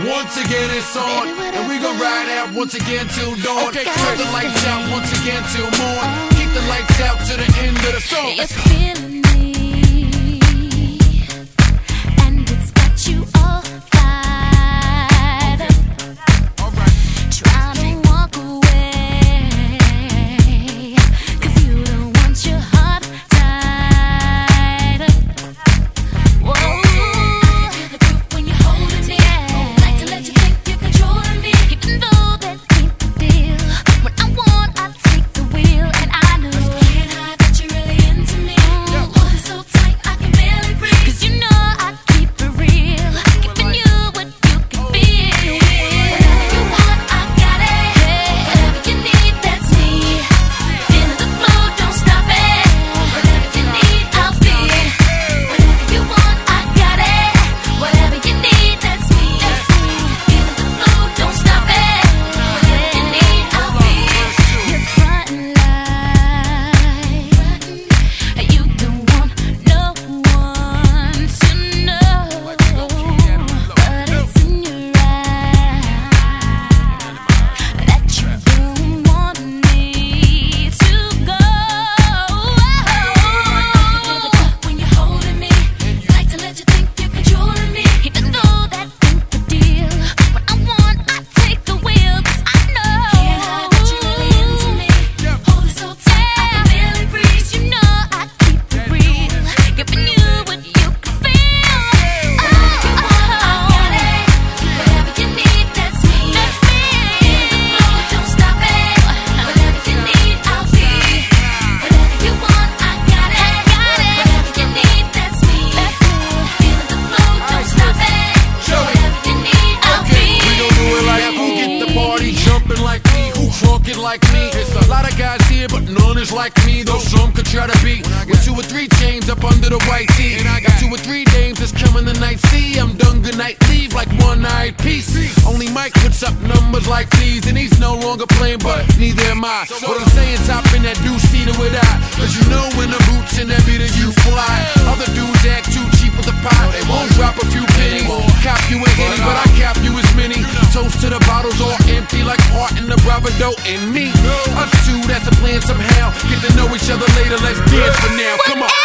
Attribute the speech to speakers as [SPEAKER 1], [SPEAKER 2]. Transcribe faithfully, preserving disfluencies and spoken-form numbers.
[SPEAKER 1] Once again it's on, and we gon' ride out once again till dawn. Okay, turn the lights out once again till morn. Keep the lights out to the end of the song.
[SPEAKER 2] It's feeling me, and it's got you all fired up. Alright. Trying to walk away, 'cause you don't want your heart tied up. Whoa.
[SPEAKER 1] Like me, it's a lot of guys here, but none is like me. Though some could try to be with two or three chains up under the white tee. And I got two or three dames that's coming tonight. See, I'm done. Good night, leave like one-eyed piece. Only Mike puts up numbers like these, and he's no longer playing, but neither am I. What I'm saying, top in that deuce-seater with I, 'cause you know when the boots and that beater you fly. Other dudes act too cheap with the pot. They won't drop a few pennies. Cop you a henny, but I cap you as many. Toast to the bottles all empty like heart in the bravado and me. Us two, that's a plan somehow. Get to know each other later, let's dance for now. Come on.